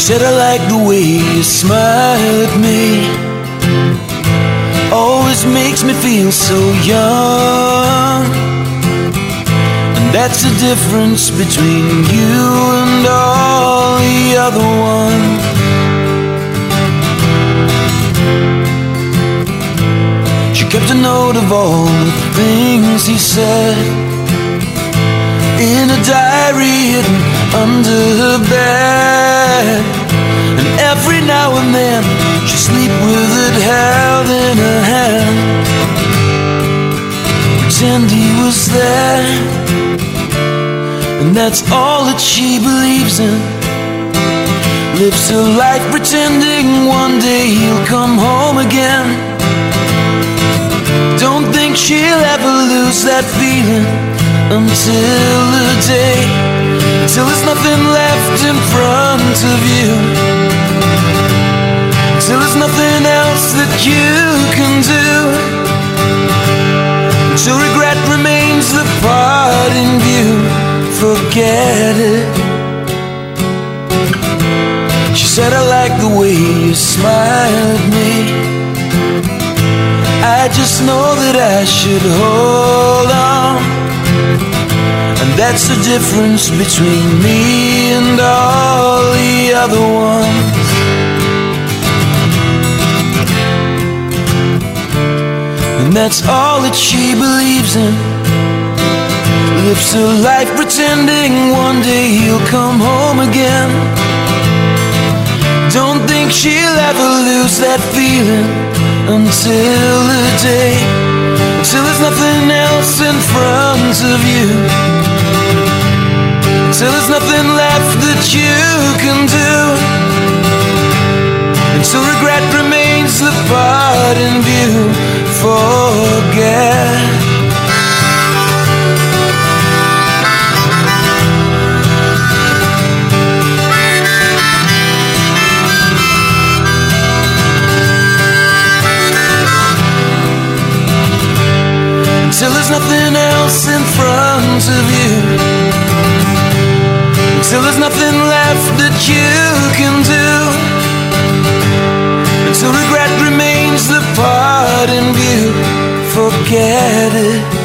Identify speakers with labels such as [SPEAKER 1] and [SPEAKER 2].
[SPEAKER 1] said I like the way you smile at me. Always makes me feel so young. And that's the difference between you and all the other ones. She kept a note of all the things he said in a diary hidden under her bed. And every now and then she'd sleep with it held in her hand, pretend he was there. And that's all that she believes in. Lives her life pretending one day he'll come home again. Don't think she'll ever lose that feeling until the day, till there's nothing left in front of you, till there's nothing else that you can do, till regret remains the part in view. Forget it. She said I like the way you smile at me. I just know that I should hold on. And that's the difference between me and all the other ones. And that's all that she believes in. Lives her life pretending one day he'll come home again. Don't think she'll ever lose that feeling until the day, until there's nothing else in front of you, until there's nothing left that you can do, until regret remains the part in view. Forget. Till there's nothing else in front of you, till there's nothing left that you can do, until regret remains the part in view. Forget it.